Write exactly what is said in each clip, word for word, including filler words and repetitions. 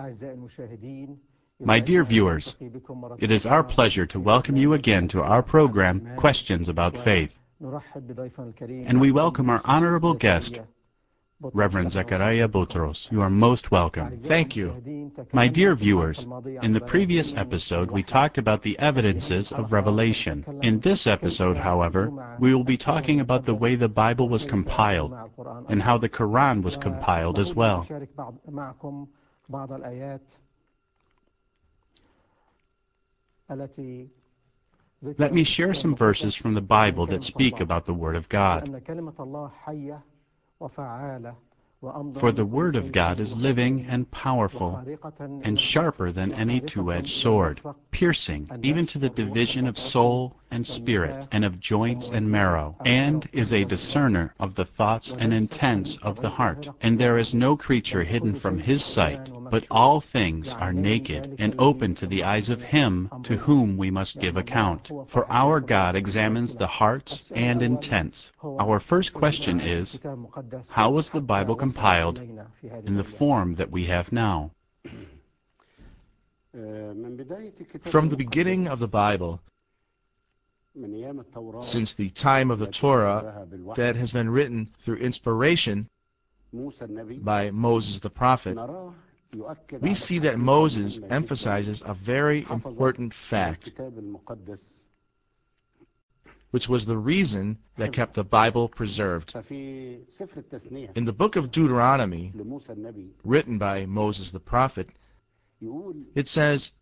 My dear viewers, it is our pleasure to welcome you again to our program, Questions About Faith. And we welcome our honorable guest, Reverend Zechariah Boutros. You are most welcome. Thank you. My dear viewers, in the previous episode we talked about the evidences of revelation. In this episode, however, we will be talking about the way the Bible was compiled and how the Quran was compiled as well. Let me share some verses from the Bible that speak about the Word of God. For the Word of God is living and powerful, and sharper than any two-edged sword, piercing even to the division of soul and spirit, and of joints and marrow, and is a discerner of the thoughts and intents of the heart. And there is no creature hidden from His sight, but all things are naked and open to the eyes of Him to whom we must give account. For our God examines the hearts and intents. Our first question is, how was the Bible compiled in the form that we have now? From the beginning of the Bible, since the time of the Torah that has been written through inspiration by Moses the prophet, we see that Moses emphasizes a very important fact, which was the reason that kept the Bible preserved. In the book of Deuteronomy, written by Moses the prophet, it says,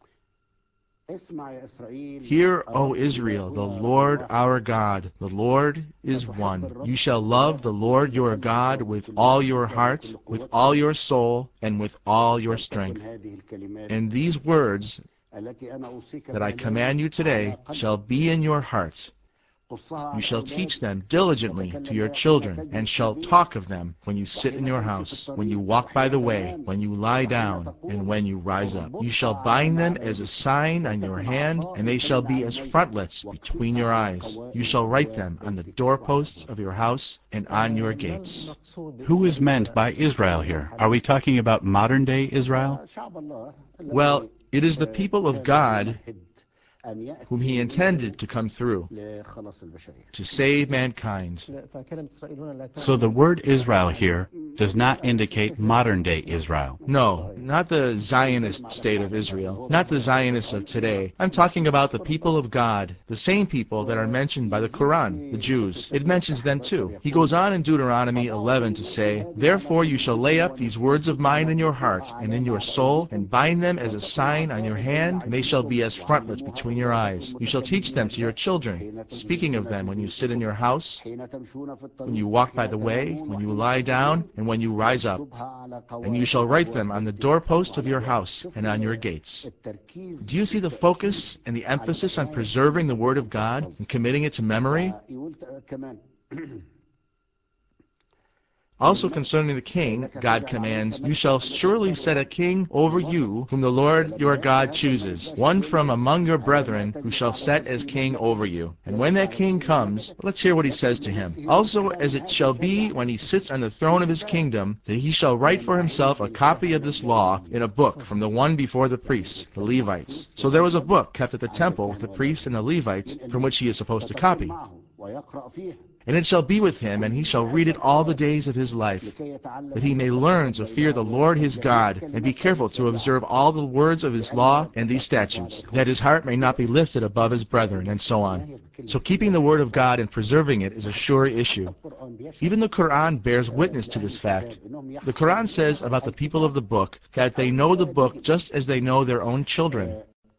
"Hear, O Israel, the Lord our God, the Lord is one. You shall love the Lord your God with all your heart, with all your soul, and with all your strength. And these words that I command you today shall be in your hearts. You shall teach them diligently to your children, and shall talk of them when you sit in your house, when you walk by the way, when you lie down, and when you rise up. You shall bind them as a sign on your hand, and they shall be as frontlets between your eyes. You shall write them on the doorposts of your house and on your gates." Who is meant by Israel here? Are we talking about modern-day Israel? Well, it is the people of God whom He intended to come through to save mankind. So the word Israel here does not indicate modern-day Israel. No, not the Zionist state of Israel, not the Zionists of today. I'm talking about the people of God, the same people that are mentioned by the Quran, the Jews. It mentions them too. He goes on in Deuteronomy eleven to say, "Therefore you shall lay up these words of mine in your heart and in your soul, and bind them as a sign on your hand, and they shall be as frontlets between your eyes. You shall teach them to your children, speaking of them when you sit in your house, when you walk by the way, when you lie down, and when you rise up. And you shall write them on the doorposts of your house and on your gates." Do you see the focus and the emphasis on preserving the Word of God and committing it to memory? Also concerning the king, God commands, "You shall surely set a king over you whom the Lord your God chooses, one from among your brethren who shall set as king over you. And when that king comes," let's hear what he says to him. "Also as it shall be when he sits on the throne of his kingdom, that he shall write for himself a copy of this law in a book from the one before the priests, the Levites." So there was a book kept at the temple with the priests and the Levites from which he is supposed to copy. "And it shall be with him, and he shall read it all the days of his life, that he may learn to fear the Lord his God, and be careful to observe all the words of his law and these statutes, that his heart may not be lifted above his brethren," and so on. So keeping the Word of God and preserving it is a sure issue. Even the Quran bears witness to this fact. The Quran says about the people of the book that they know the book just as they know their own children.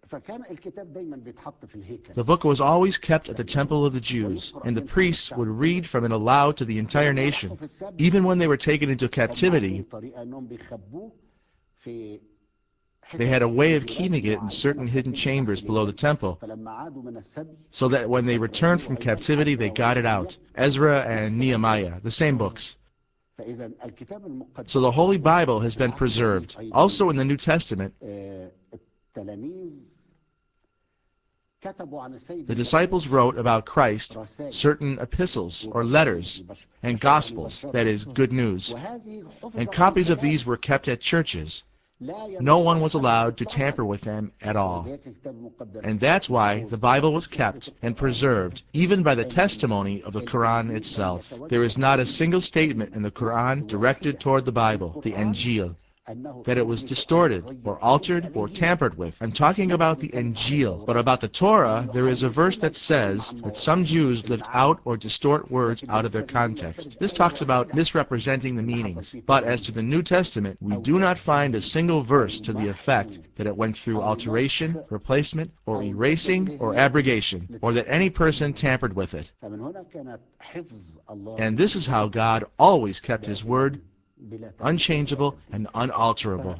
The book was always kept at the temple of the Jews, and the priests would read from it aloud to the entire nation. Even when they were taken into captivity, they had a way of keeping it in certain hidden chambers below the temple, so that when they returned from captivity they got it out. Ezra and Nehemiah, the same books. So the Holy Bible has been preserved. Also in the New Testament, the disciples wrote about Christ certain epistles or letters and gospels, that is, good news, and copies of these were kept at churches. No one was allowed to tamper with them at all. And that's why the Bible was kept and preserved, even by the testimony of the Quran itself. There is not a single statement in the Quran directed toward the Bible, the Injil, that it was distorted or altered or tampered with. I'm talking about the Injil. But about the Torah, there is a verse that says that some Jews lift out or distort words out of their context. This talks about misrepresenting the meanings. But as to the New Testament, we do not find a single verse to the effect that it went through alteration, replacement, or erasing, or abrogation, or that any person tampered with it. And this is how God always kept His word, unchangeable and unalterable.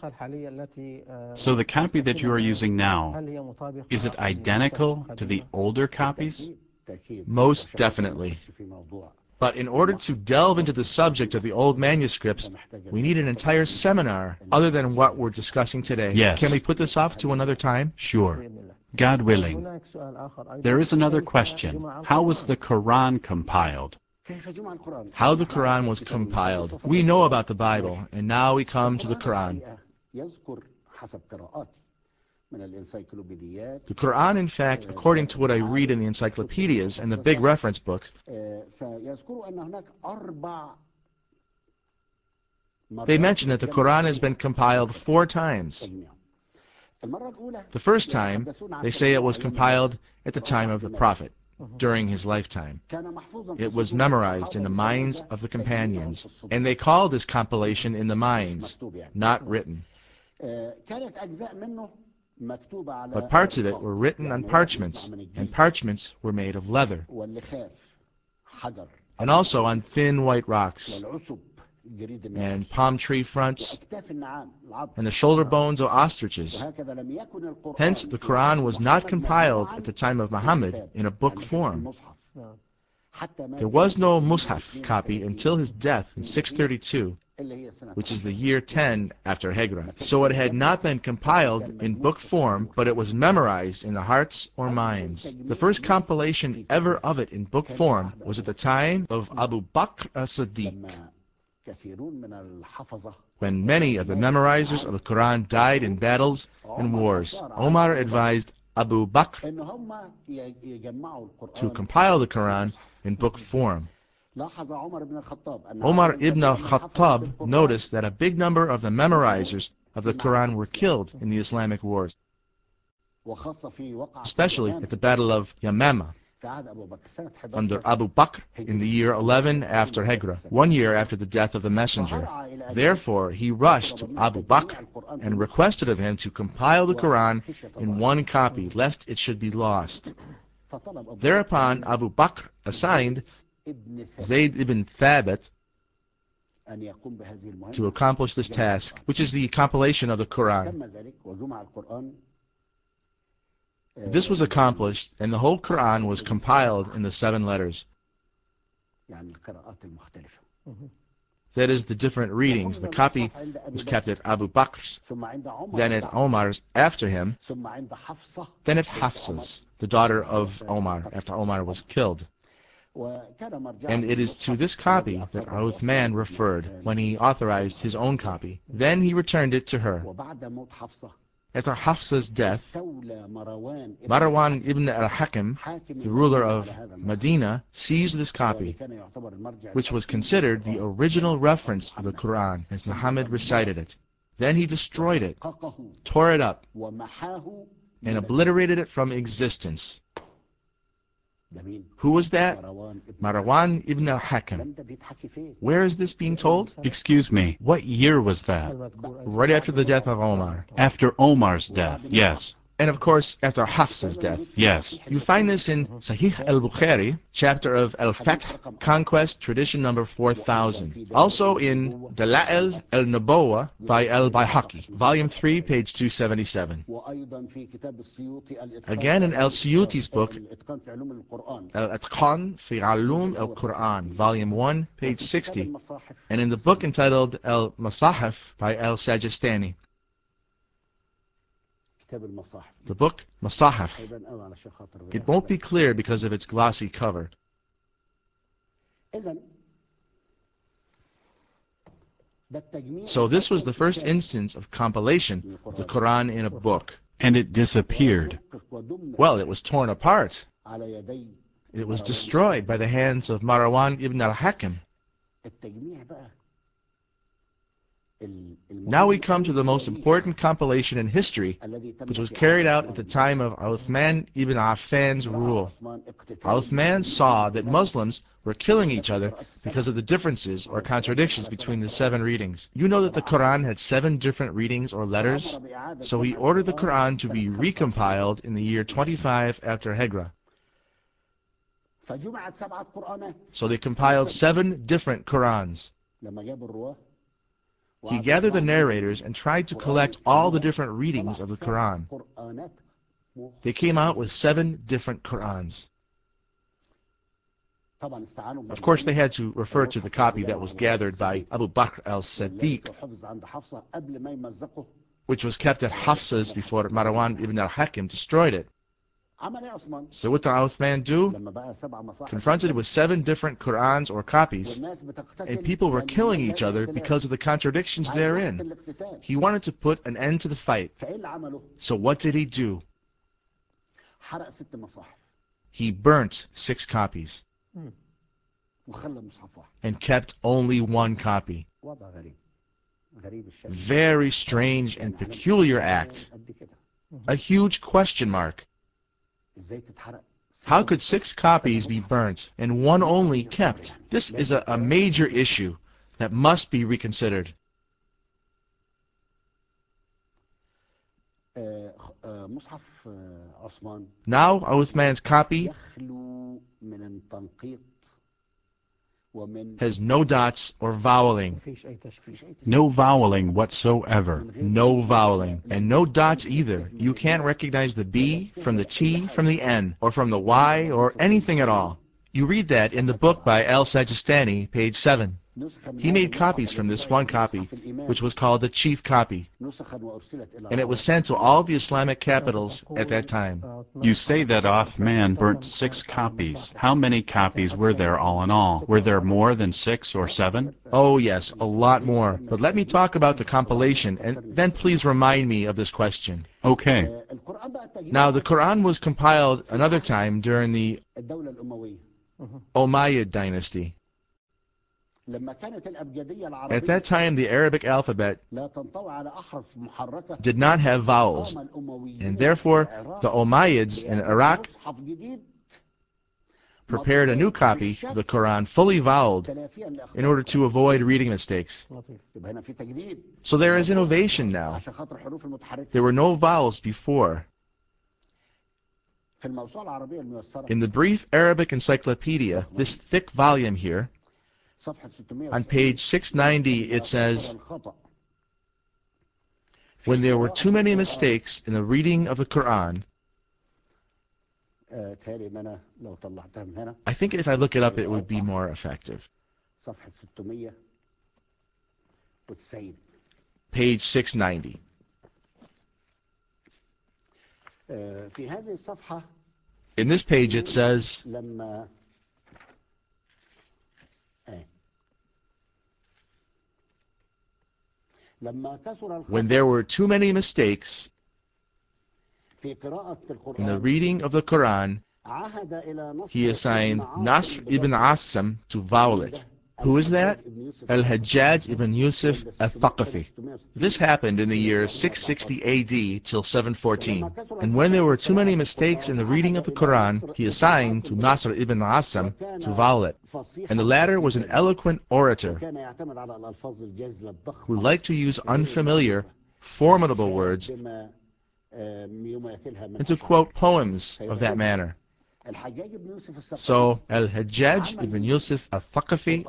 So the copy that you are using now, is it identical to the older copies? Most definitely. But in order to delve into the subject of the old manuscripts, we need an entire seminar other than what we're discussing today. Yes. Can we put this off to another time? Sure. God willing. There is another question. How was the Quran compiled? How the Quran was compiled. We know about the Bible, and now we come to the Quran. The Quran, in fact, according to what I read in the encyclopedias and the big reference books, they mention that the Quran has been compiled four times. The first time, they say it was compiled at the time of the Prophet, during his lifetime. It was memorized in the minds of the companions, and they call this compilation in the minds, not written. But parts of it were written on parchments, and parchments were made of leather, and also on thin white rocks, and palm tree fronts, and the shoulder bones of ostriches. Hence, the Quran was not compiled at the time of Muhammad in a book form. There was no Mus'haf copy until his death in six thirty-two, which is the year ten after Hijrah. So it had not been compiled in book form, but it was memorized in the hearts or minds. The first compilation ever of it in book form was at the time of Abu Bakr as-Siddiq, when many of the memorizers of the Quran died in battles and wars. Omar advised Abu Bakr to compile the Quran in book form. Omar ibn al-Khattab noticed that a big number of the memorizers of the Quran were killed in the Islamic wars, especially at the Battle of Yamama under Abu Bakr in the year eleven after Hijrah, one year after the death of the Messenger. Therefore, he rushed to Abu Bakr and requested of him to compile the Quran in one copy, lest it should be lost. Thereupon, Abu Bakr assigned Zayd ibn Thabit to accomplish this task, which is the compilation of the Quran. This was accomplished, and the whole Quran was compiled in the seven letters. That is, the different readings. The copy was kept at Abu Bakr's, then at Omar's after him, then at Hafsa's, the daughter of Omar, after Omar was killed. And it is to this copy that Uthman referred when he authorized his own copy. Then he returned it to her. After Hafsa's death, Marwan ibn al-Hakim, the ruler of Medina, seized this copy, which was considered the original reference of the Quran as Muhammad recited it. Then he destroyed it, tore it up, and obliterated it from existence. Who was that? Marwan ibn al-Hakim. Where is this being told? Excuse me, what year was that? Right after the death of Omar. After Omar's death, yes. And of course, after Hafsa's death. Yes. You find this in Sahih al-Bukhari, chapter of Al-Fath, Conquest, tradition number four thousand. Also in Dala'il al-Nabawa by al-Bayhaqi, volume three, page two seventy-seven. Again in al-Suyuti's book, Al-Atqan fi Alum al-Quran, volume one, page sixty, and in the book entitled Al-Masahif by al-Sajistani. The book, Masahif. It won't be clear because of its glossy cover. So this was the first instance of compilation of the Quran in a book. And it disappeared. Well, it was torn apart. It was destroyed by the hands of Marwan ibn al-Hakam. Now we come to the most important compilation in history, which was carried out at the time of Uthman ibn Affan's rule. Uthman saw that Muslims were killing each other because of the differences or contradictions between the seven readings. You know that the Quran had seven different readings or letters, so he ordered the Quran to be recompiled in the year twenty-five after Hijrah. So they compiled seven different Qurans. He gathered the narrators and tried to collect all the different readings of the Quran. They came out with seven different Qurans. Of course, they had to refer to the copy that was gathered by Abu Bakr al-Siddiq, which was kept at Hafsa's before Marwan ibn al-Hakam destroyed it. So what did Uthman do? Confronted with seven different Qurans or copies, and people were killing each other because of the contradictions therein. He wanted to put an end to the fight. So what did he do? He burnt six copies and kept only one copy. Very strange and peculiar act. A huge question mark. How could six copies be burnt and one only kept? This is a, a major issue that must be reconsidered. Now Uthman's copy has no dots or voweling. No voweling whatsoever. No voweling. And no dots either. You can't recognize the B from the T from the N, or from the Y, or anything at all. You read that in the book by Al-Sajistani, page seven. He made copies from this one copy, which was called the chief copy, and it was sent to all the Islamic capitals at that time. You say that Uthman burnt six copies. How many copies were there all in all? Were there more than six or seven? Oh yes, a lot more. But let me talk about the compilation, and then please remind me of this question. Okay. Now the Quran was compiled another time during the Umayyad dynasty. At that time, the Arabic alphabet did not have vowels, and therefore the Umayyads in Iraq prepared a new copy of the Quran fully voweled in order to avoid reading mistakes. So there is innovation now. There were no vowels before. In the brief Arabic encyclopedia, this thick volume here, on page six ninety, it says, when there were too many mistakes in the reading of the Quran, I think if I look it up, it would be more effective. Page six ninety. In this page it says, when there were too many mistakes in the reading of the Quran, he assigned Nasr ibn Asim to vowel it. Who is that? Al-Hajjaj ibn Yusuf al-Thaqafi. This happened in the year six sixty A D till seven fourteen. And when there were too many mistakes in the reading of the Quran, he assigned to Nasr ibn Asim to vowel it. And the latter was an eloquent orator who liked to use unfamiliar, formidable words and to quote poems of that manner. So Al-Hajjaj ibn Yusuf al-Thaqafi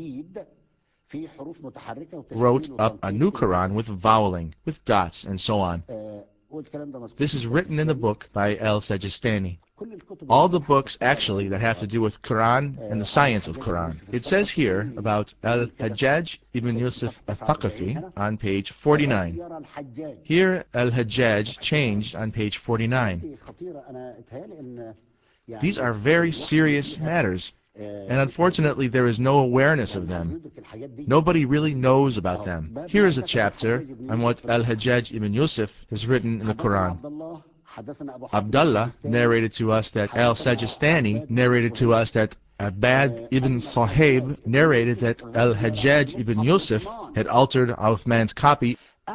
wrote up a new Quran with voweling, with dots, and so on. This is written in the book by Al-Sajistani. All the books actually that have to do with Quran and the science of Quran. It says here about Al-Hajjaj ibn Yusuf al-Thaqafi on page forty-nine. Here Al-Hajjaj changed on page forty-nine. These are very serious matters. and unfortunately there is no awareness of them. Nobody really knows about them. Here is a chapter on what Al-Hajjaj ibn Yusuf has written in the Quran. Abdullah narrated to us that Al-Sajistani narrated to us that Abad ibn Sahib narrated that Al-Hajjaj ibn Yusuf had altered Uthman's copy.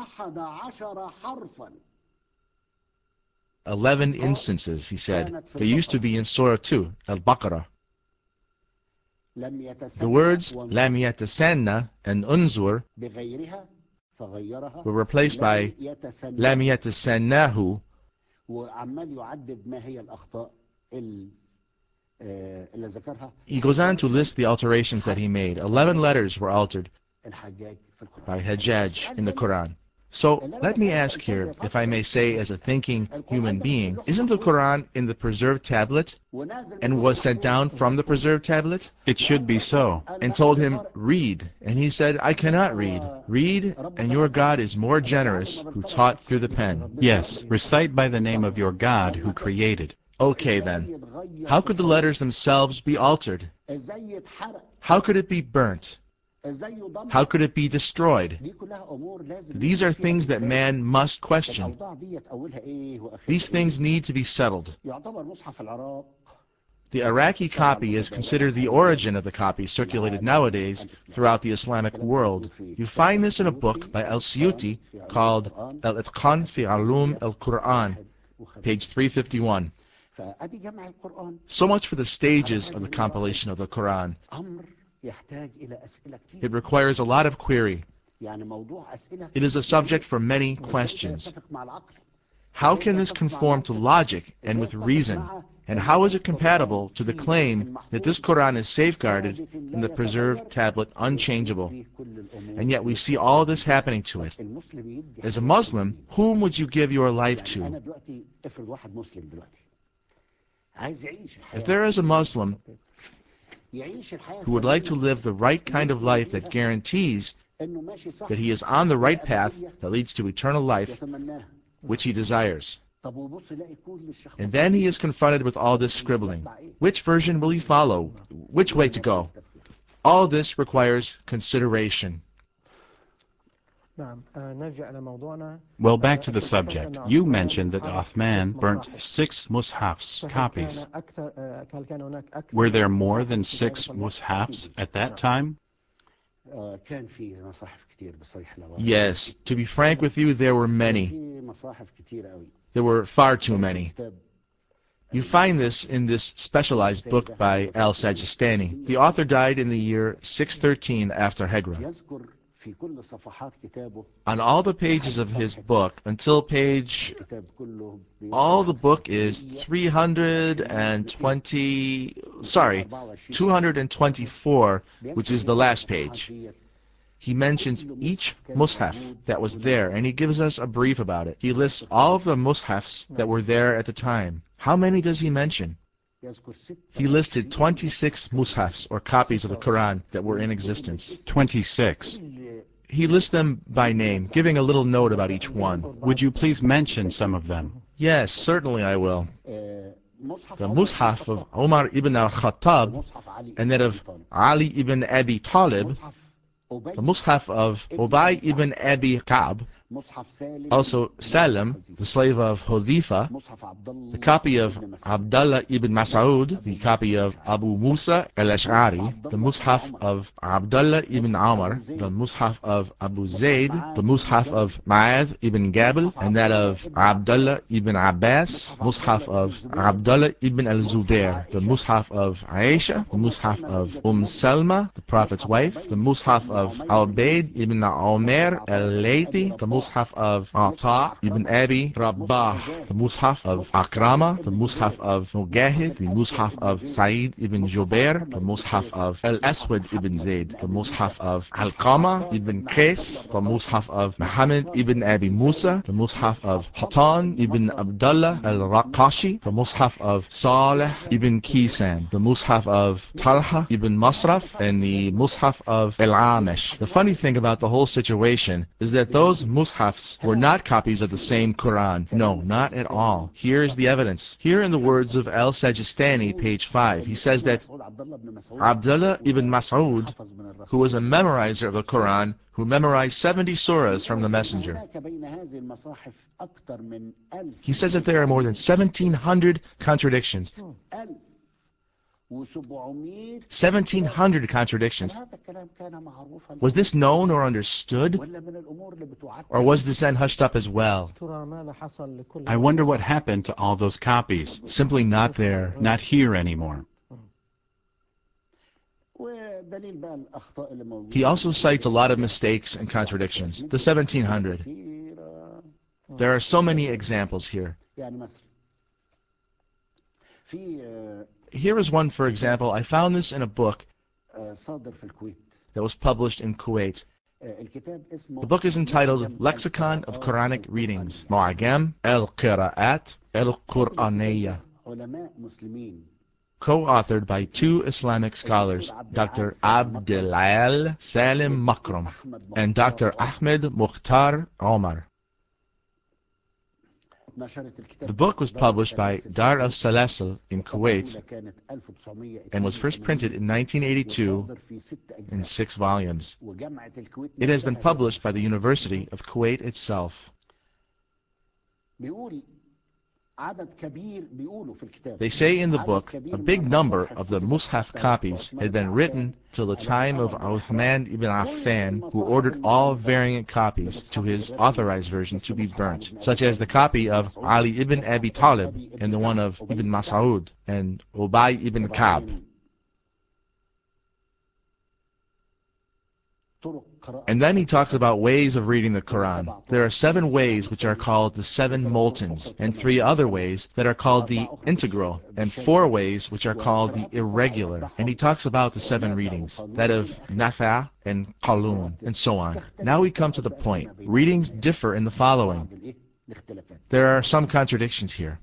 Eleven instances, he said. They used to be in Surah two, Al-Baqarah. The words Lam yatasanna and Unzur were replaced by Lam yatasannahu. He goes on to list the alterations that he made. Eleven letters were altered by Hajjaj in the Quran. So let me ask here, if I may say as a thinking human being, isn't the Quran in the preserved tablet and was sent down from the preserved tablet? It should be so. And told him, read. And he said, I cannot read. Read, and your God is more generous, who taught through the pen. Yes, recite by the name of your God who created. Okay then. How could the letters themselves be altered? How could it be burnt? How could it be destroyed? These are things that man must question. These things need to be settled. The Iraqi copy is considered the origin of the copy circulated nowadays throughout the Islamic world. You find this in a book by Al-Suyuti called Al-Itqan fi Ulum al-Quran, page three fifty-one. So much for the stages of the compilation of the Quran. It requires a lot of query. It is a subject for many questions. How can this conform to logic and with reason? And how is it compatible to the claim that this Quran is safeguarded in the preserved tablet unchangeable? And yet we see all this happening to it. As a Muslim, whom would you give your life to? If there is a Muslim who would like to live the right kind of life that guarantees that he is on the right path that leads to eternal life, which he desires. And then he is confronted with all this scribbling. Which version will he follow? Which way to go? All this requires consideration. Well, back to the subject. You mentioned that Uthman burnt six mushafs, copies. Were there more than six mushafs at that time? Yes, to be frank with you, there were many. There were far too many. You find this in this specialized book by Al-Sajistani. The author died in the year six thirteen after Hijrah. On all the pages of his book, until page, all the book is three hundred twenty, sorry, two hundred twenty-four, which is the last page. He mentions each mushaf that was there, and he gives us a brief about it. He lists all of the mushafs that were there at the time. How many does he mention? He listed twenty-six mushafs, or copies of the Quran, that were in existence. twenty-six. He lists them by name, giving a little note about each one. Would you please mention some of them? Yes, certainly I will. The mushaf of Umar ibn al-Khattab and that of Ali ibn Abi Talib, the mushaf of Ubay ibn Abi Ka'b, also Salim, the slave of Hudhifa, the copy of Abdullah ibn Mas'ud, the copy of Abu Musa al-Ash'ari, the mushaf of Abdullah ibn Amr, the mushaf of Abu Zayd, the mushaf of Ma'ad ibn Gabal, and that of Abdullah ibn Abbas, mushaf of Abdullah ibn al-Zubair, the mushaf of Aisha, the mushaf of Umm Salma, the Prophet's wife, the mushaf of Al-Bayd ibn Umar al-Laythi, the mushaf of Ata ibn Abi Rabbah, the mushaf of Akrama, the mushaf of Mugahid, the mushaf of Sa'id ibn Jubair, the mushaf of Al-Aswad ibn Zayd, the mushaf of Al-Qama ibn Qais, the mushaf of Muhammad ibn Abi Musa, the mushaf of Hatan ibn Abdullah al-Raqashi, the mushaf of Saleh ibn Kisan, the mushaf of Talha ibn Masraf, and the mushaf of Al-Amish. The funny thing about the whole situation is that those mushaf mushafs were not copies of the same Quran. No, not at all. Here is the evidence. Here in the words of Al-Sajistani, page five, he says that Abdullah ibn Mas'ud, who was a memorizer of the Quran, who memorized seventy surahs from the Messenger. He says that there are more than seventeen hundred contradictions. seventeen hundred contradictions. Was this known or understood? Or was this then hushed up as well? I wonder what happened to all those copies. Simply not there. Not here anymore. He also cites a lot of mistakes and contradictions. The seventeen hundred. There are so many examples here. Here is one, for example. I found this in a book that was published in Kuwait. The book is entitled Lexicon of Quranic Readings, Mu'agam al-Qira'at al-Qur'aniyya, co-authored by two Islamic scholars, Doctor Abdelal Salim Makram and Doctor Ahmed Mukhtar Omar. The book was published by Dar al-Salasil in Kuwait and was first printed in nineteen eighty-two in six volumes. It has been published by the University of Kuwait itself. They say in the book, a big number of the Mus'haf copies had been written till the time of Uthman ibn Affan, who ordered all variant copies to his authorized version to be burnt, such as the copy of Ali ibn Abi Talib and the one of Ibn Mas'ud and Ubay ibn Ka'b. And then he talks about ways of reading the Quran. There are seven ways which are called the seven moltons, and three other ways that are called the integral, and four ways which are called the irregular. And he talks about the seven readings, that of Nafa' and Qalun, and so on. Now we come to the point. Readings differ in the following. There are some contradictions here.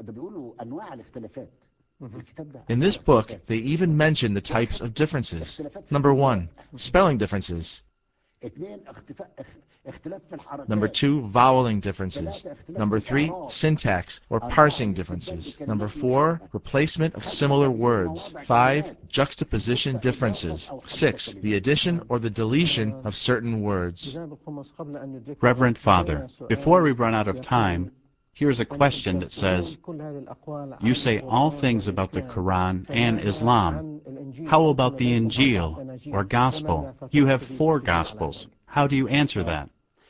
In this book, they even mention the types of differences. Number one, spelling differences. Number two, voweling differences. Number three, syntax or parsing differences. Number four, replacement of similar words. Five, juxtaposition differences. Six, the addition or the deletion of certain words. Reverend Father, before we run out of time, here's a question that says, you say all things about the Quran and Islam. How about the Injil, or Gospel? You have four Gospels. How do you answer that?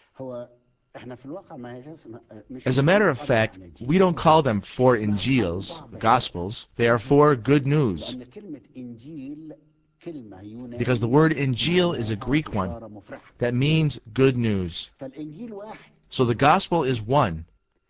As a matter of fact, we don't call them four Injils, Gospels. They are four good news. Because the word Injil is a Greek one that means good news. So the Gospel is one.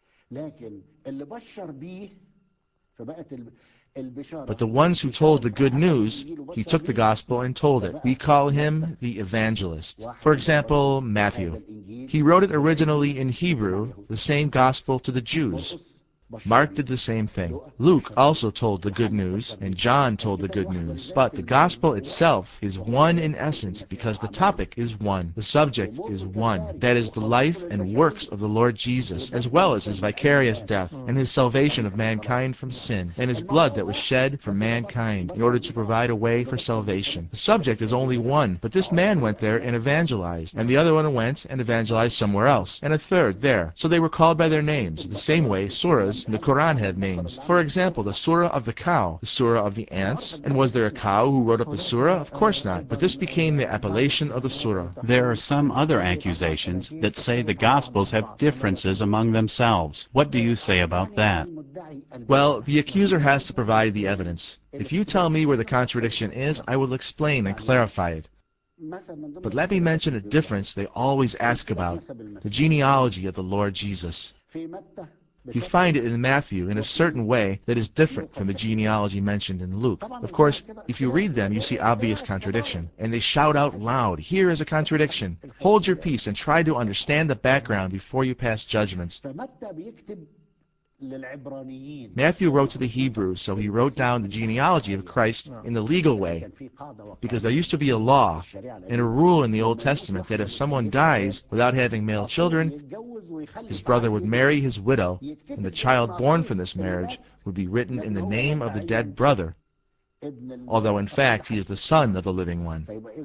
But the ones who told the good news, he took the gospel and told it. We call him the evangelist. For example, Matthew. He wrote it originally in Hebrew, the same gospel to the Jews. Mark did the same thing. Luke also told the good news, and John told the good news. But the gospel itself is one in essence because the topic is one. The subject is one. That is the life and works of the Lord Jesus, as well as his vicarious death, and his salvation of mankind from sin, and his blood that was shed for mankind in order to provide a way for salvation. The subject is only one, but this man went there and evangelized, and the other one went and evangelized somewhere else, and a third there. So they were called by their names, the same way surahs in the Quran have names. For example, the surah of the cow, the surah of the ants. And was there a cow who wrote up the surah? Of course not. But this became the appellation of the surah. There are some other accusations that say the Gospels have differences among themselves. What do you say about that? Well, the accuser has to provide the evidence. If you tell me where the contradiction is, I will explain and clarify it. But let me mention a difference they always ask about, the genealogy of the Lord Jesus. You find it in Matthew in a certain way that is different from the genealogy mentioned in Luke. Of course, if you read them, you see obvious contradiction, and they shout out loud, "Here is a contradiction." Hold your peace and try to understand the background before you pass judgments. Matthew wrote to the Hebrews, so he wrote down the genealogy of Christ in the legal way, because there used to be a law and a rule in the Old Testament that if someone dies without having male children, his brother would marry his widow, and the child born from this marriage would be written in the name of the dead brother, although in fact he is the son of the living one.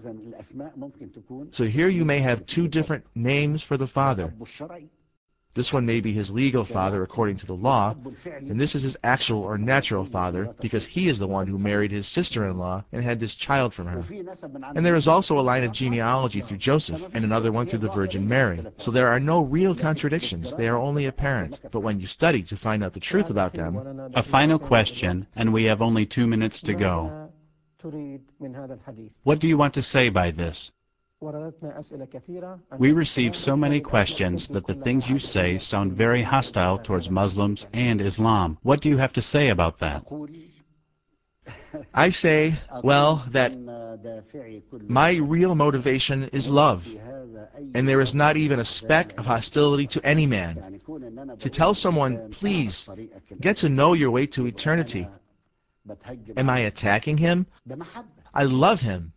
So here you may have two different names for the father. This one may be his legal father according to the law, and this is his actual or natural father because he is the one who married his sister-in-law and had this child from her. And there is also a line of genealogy through Joseph and another one through the Virgin Mary. So there are no real contradictions, they are only apparent. But when you study to find out the truth about them... A final question, and we have only two minutes to go. What do you want to say by this? We receive so many questions that the things you say sound very hostile towards Muslims and Islam. What do you have to say about that? I say, well, that my real motivation is love, and there is not even a speck of hostility to any man. To tell someone, please, get to know your way to eternity. Am I attacking him? I love him.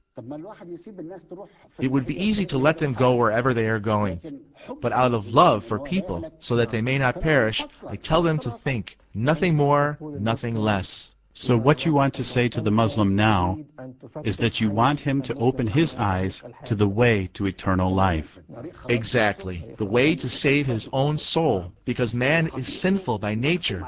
It would be easy to let them go wherever they are going, but out of love for people, so that they may not perish, I tell them to think, nothing more, nothing less. So what you want to say to the Muslim now is that you want him to open his eyes to the way to eternal life. Exactly, the way to save his own soul, because man is sinful by nature,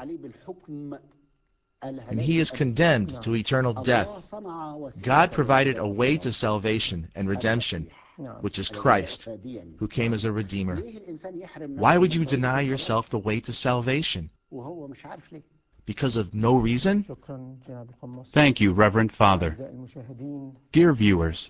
and he is condemned to eternal death. God provided a way to salvation and redemption, which is Christ, who came as a redeemer. Why would you deny yourself the way to salvation? Because of no reason? Thank you, Reverend Father. Dear viewers,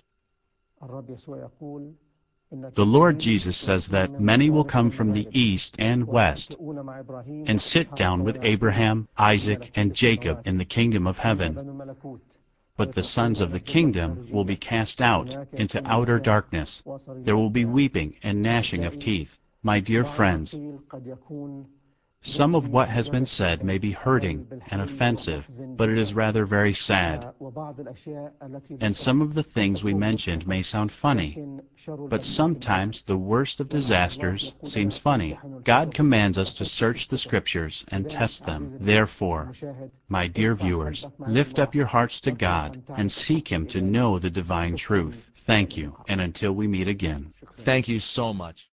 the Lord Jesus says that many will come from the east and west and sit down with Abraham, Isaac, and Jacob in the kingdom of heaven. But the sons of the kingdom will be cast out into outer darkness. There will be weeping and gnashing of teeth. My dear friends, some of what has been said may be hurting and offensive, but it is rather very sad. And some of the things we mentioned may sound funny, but sometimes the worst of disasters seems funny. God commands us to search the Scriptures and test them. Therefore, my dear viewers, lift up your hearts to God and seek Him to know the divine truth. Thank you, and until we meet again. Thank you so much.